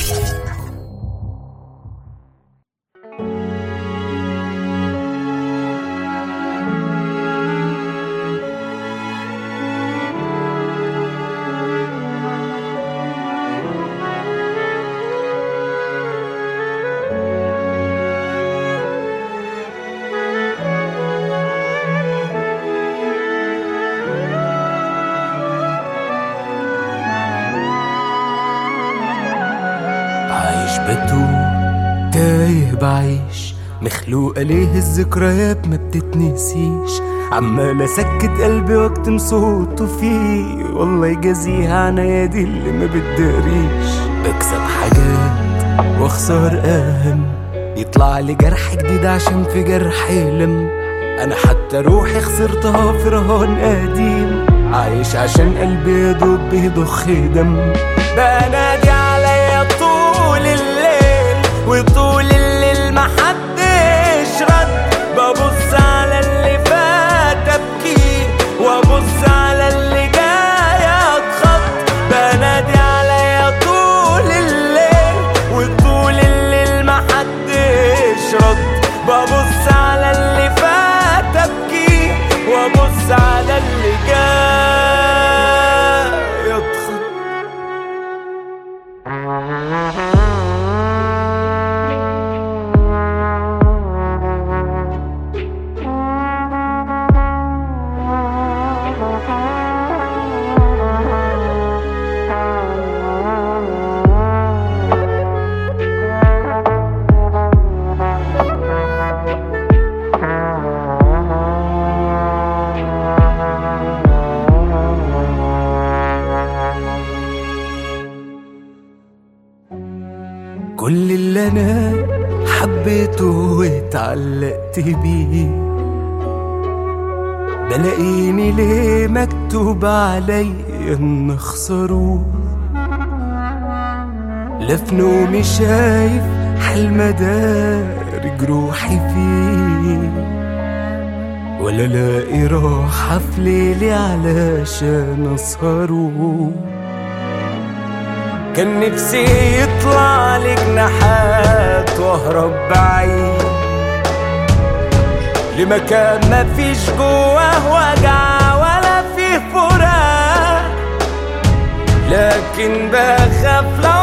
تايه بعيش مخلوقة ليه الذكريات ما بتتنسيش، عمال اسكت قلبي واكتم صوته فيه، والله يجازيها عنايدي اللي ما بتداريش. بكسب حاجات واخسر اهم، يطلع لي جرح جديد عشان في جرحي لم. انا حتى روحي خسرتها في رهان قديم، عايش عشان قلبي يدوب بيضخ دم. بنادي عليا طول الليل وطول الليل محدش رد، ببص على اللي فات ابكي وابص على اللي جاي اتخط. بنادي عليا طول الليل وطول الليل محدش رد، ببص على اللي فات ابكي وابص على اللي جاي اتخط. كل اللي انا حبيته واتعلقت بيه، بلاقيني ليه مكتوب عليا ان اخسره. لا في نومي شايف حلم دار جروحي فيه، ولا لاقي راحة في ليلي علشان اسهره. كان نفسي يطلع لي جناحات واهرب بعيد لمكان مفيش جواه وجع ولا فيه فراق، لكن بخاف لو